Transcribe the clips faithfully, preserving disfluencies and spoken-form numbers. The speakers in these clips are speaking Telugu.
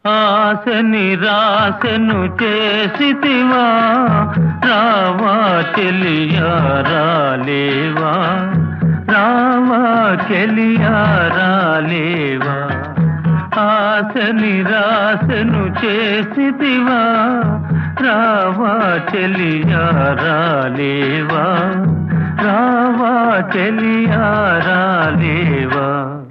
ఆశ నిరాశను చేసితివా, రావా చెలియా రాలేవా, రావా చెలియా రాలేవా. ఆశ నిరాశను చేసితివా, రావా చెలియా రాలేవా, రావా చెలియా రాలేవా.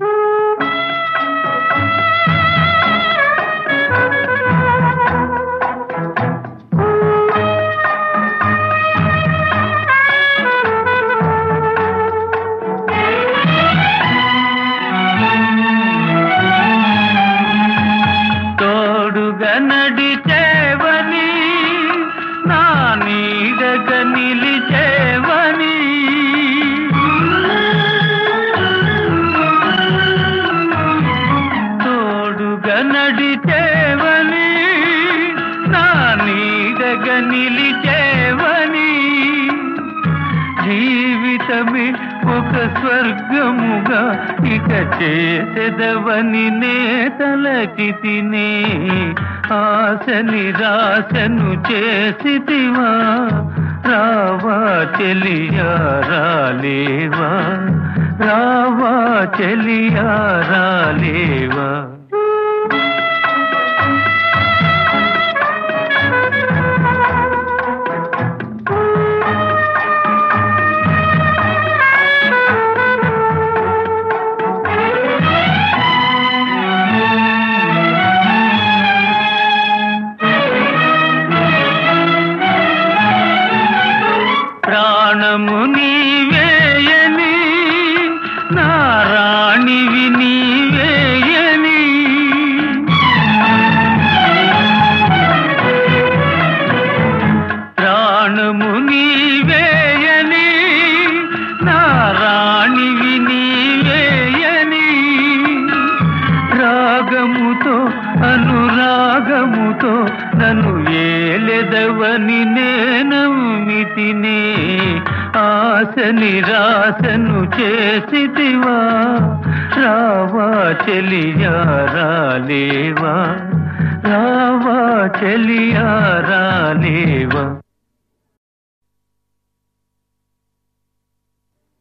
నడిచేవని నా నీడగ నిలిచేవని, తోడుగా నడిచేవని నా నీడగ నిలిచేవని. జీవితమే ఒక స్వర్గముగా ఇక చేసెదవని నే తలచితినే. ఆశ నిరాశను చేసితివా, రావా చెలియా రాలేవా, రావా చెలియా రాలేవా. ప్రాణము నీవేయని నా రాణివి నీవేయని, ప్రాణము నీవేయని నా రాణివి నీవేయని. రాగముతో అనురాగముతో నన్ను ఏలెదవని నేనమ్మితినే. ఆశ నిరాశను చేసితివా, రావా చెలియా రాలేవా, రావా చెలియా రాలేవా.